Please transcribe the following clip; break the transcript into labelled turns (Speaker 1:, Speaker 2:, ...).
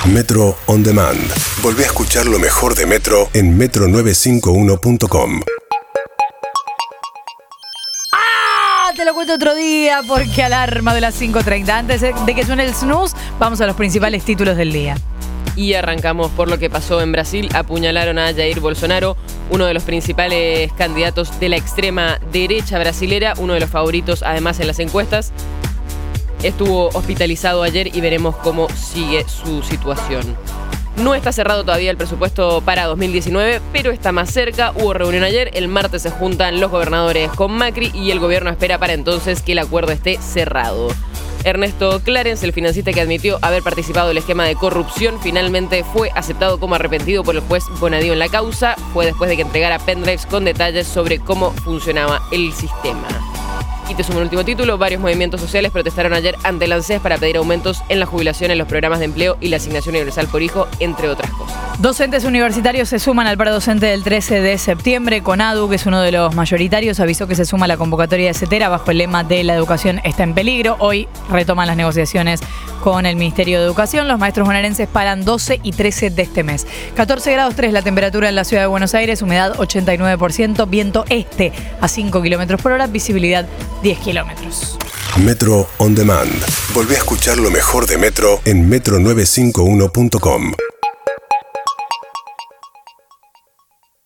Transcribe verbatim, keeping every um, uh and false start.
Speaker 1: Metro On Demand. Volvé a escuchar lo mejor de Metro en metro novecientos cincuenta y uno punto com.
Speaker 2: ¡Ah! Te lo cuento otro día porque alarma de las cinco treinta. Antes de que suene el snooze, vamos a los principales títulos del día.
Speaker 3: Y arrancamos por lo que pasó en Brasil. Apuñalaron a Jair Bolsonaro, uno de los principales candidatos de la extrema derecha brasilera, uno de los favoritos además en las encuestas. Estuvo hospitalizado ayer y veremos cómo sigue su situación. No está cerrado todavía el presupuesto para dos mil diecinueve, pero está más cerca. Hubo reunión ayer, el martes se juntan los gobernadores con Macri y el gobierno espera para entonces que el acuerdo esté cerrado. Ernesto Clarence, el financista que admitió haber participado del esquema de corrupción, finalmente fue aceptado como arrepentido por el juez Bonadío en la causa. Fue después de que entregara pendrives con detalles sobre cómo funcionaba el sistema. Y te sumo un último título. Varios movimientos sociales protestaron ayer ante el ANSES para pedir aumentos en la jubilación, en los programas de empleo y la asignación universal por hijo, entre otras cosas.
Speaker 2: Docentes universitarios se suman al paro docente del trece de septiembre. CONADU, que es uno de los mayoritarios, avisó que se suma a la convocatoria de CETERA bajo el lema de la educación está en peligro. Hoy retoman las negociaciones con el Ministerio de Educación. Los maestros bonaerenses paran doce y trece de este mes. catorce grados tres la temperatura en la ciudad de Buenos Aires, humedad ochenta y nueve por ciento, viento este a cinco kilómetros por hora, visibilidad diez kilómetros.
Speaker 1: Metro On Demand. Volvé a escuchar lo mejor de Metro en metro novecientos cincuenta y uno punto com.